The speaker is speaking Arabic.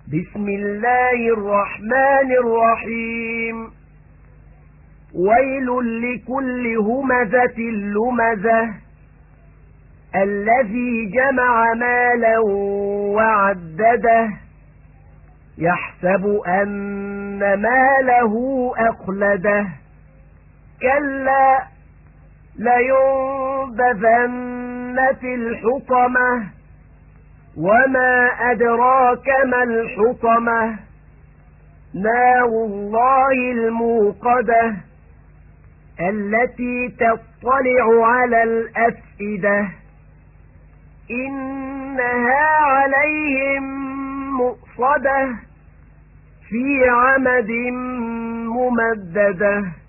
بسم الله الرحمن الرحيم ويل لكل همزة لمزة الذي جمع مالا وعدده يحسب أن ماله أخلده كلا لينبذن في الحطمة وما أدراك ما الحطمة نار الله الموقدة التي تطلع على الأفئدة إنها عليهم مؤصدة في عمد ممددة